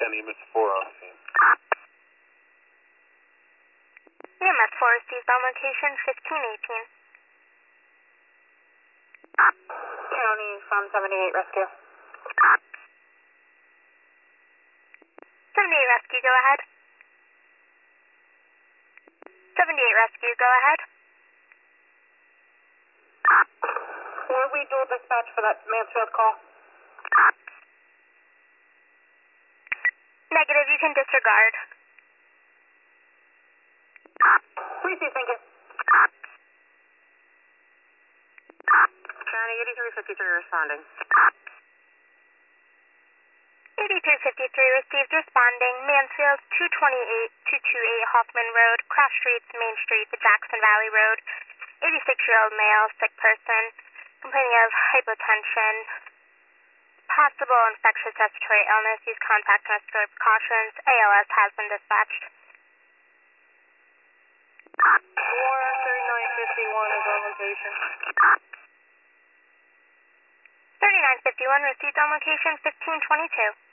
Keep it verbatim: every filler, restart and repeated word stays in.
ten, E M S four on scene. E M S four received on location fifteen eighteen. County from seventy-eight Rescue. seventy-eight Rescue, go ahead. seventy-eight Rescue, go ahead. Were we dual dispatch for that Mansfield call? Negative, you can disregard. Receive, thank you. County eighty-three fifty-three responding. eighty-three fifty-three received, responding. Mansfield two twenty-eight two twenty-eight Hoffman Road, cross streets, Main Street to Jackson Valley Road. eighty-six-year-old male, sick person, complaining of hypotension, possible infectious respiratory illness. Use contact and respiratory precautions. A L S has been dispatched. four thirty-nine fifty-one is on location. thirty-nine fifty-one received on location fifteen twenty-two.